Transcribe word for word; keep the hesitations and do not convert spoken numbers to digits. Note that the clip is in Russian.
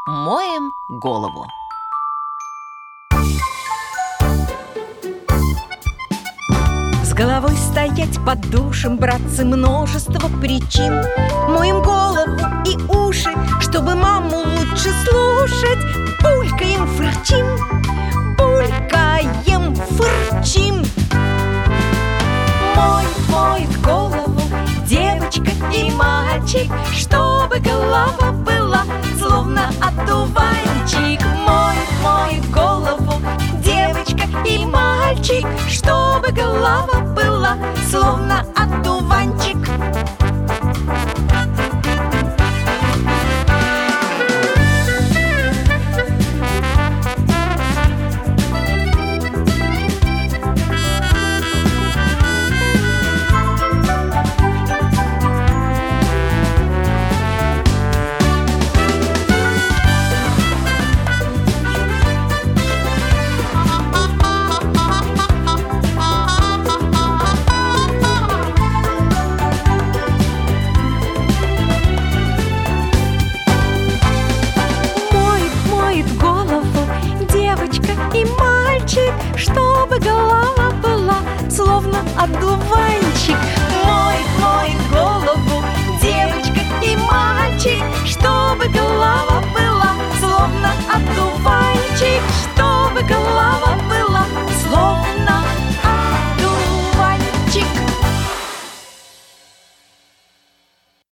Моем голову. С головой стоять под душем, братцы, множество причин. Моем голову и уши, чтобы маму лучше слушать. Булькаем, фырчим, булькаем, фырчим. Мой, моет голову девочка и мальчик, чтобы голова была словно одуванчик. Мой, моет голову девочка и мальчик, чтобы голова была словно одуванчик. И мальчик, чтобы голова была словно одуванчик.